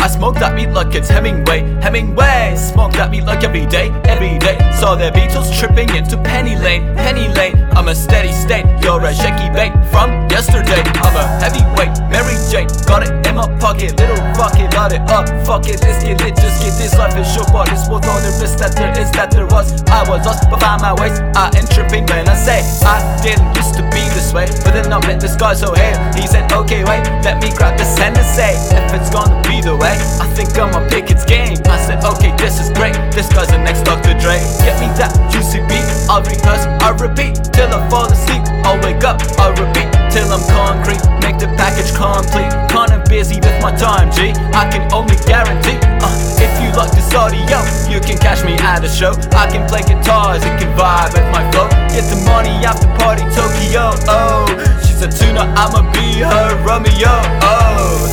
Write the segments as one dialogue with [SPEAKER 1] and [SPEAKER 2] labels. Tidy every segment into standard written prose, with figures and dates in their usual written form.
[SPEAKER 1] I smoke that meat like it's Hemingway. Smoke that meat like every day. Saw their Beatles tripping into Penny Lane. I'm a steady state, you're a shaky bait from yesterday. I'm a heavyweight, Mary Jane, got it in my pocket. Little rocket, light it up, fuck it, let's get lit, just get this life is short. What is worth all the risk that there is, that there was. I was lost, but found my ways. I ain't tripping when I say I didn't used to be this way, but then I met this guy so here. He said, okay, wait, let me grab this Hennessy. If it's gonna be the way, I think I'ma pick its game. I said, okay, this is great. This guy's the next Dr. Dre. Get me that juicy beat. I'll rehearse, I'll repeat till I fall asleep. I'll wake up, I'll repeat till I'm concrete. Make the package complete. Kinda busy with my time, G. I can only guarantee if you like this audio, you can catch me at a show. I can play guitars, it can vibe with my flow. Get the money after party Tokyo. Oh, she's a tuna, I'ma be her Romeo. Oh.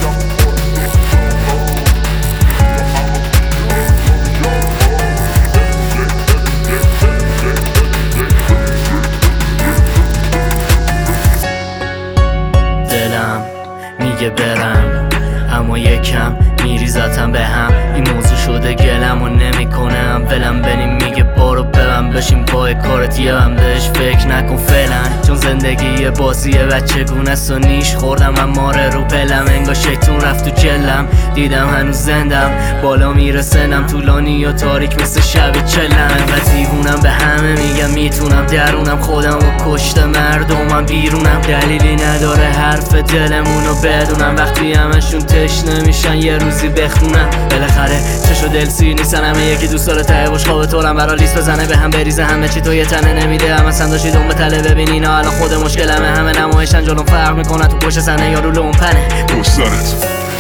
[SPEAKER 2] میگه برم اما یکم میریزتم به هم. این موضوع شده گلم و نمی کنم ولم بریم. میگه برو ببن بشیم پای کارت یه هم بهش فکر نکن فعلا، چون زندگی یه بازیه و چگونه است و نیش خوردم اماره رو پلم. انگار شیطون رفت تو جلم، دیدم هنوز زندم، بالا میره سنم طولانی و تاریک مثل شب چلم. و دیوونم به همه میگم میتونم، درونم خودم و کشته مردمم بیرونم. دلیلی نداره حرف دلمونو بدونم، وقتی همشون تشنه میشن یه روزی بخونم. بالاخره چش و دل سیر نیستن، همه یکی دوست داره ته باش خواب طورم برا لیست بزنه به هم بریزه. همه چی تو یه تنه نمیده، همه سنداشی دون به تله. ببین اینا الان خود مشکلمه، همه نمایشن جلوم فرق میکنن تو پشت سنه یا رو لومپنه.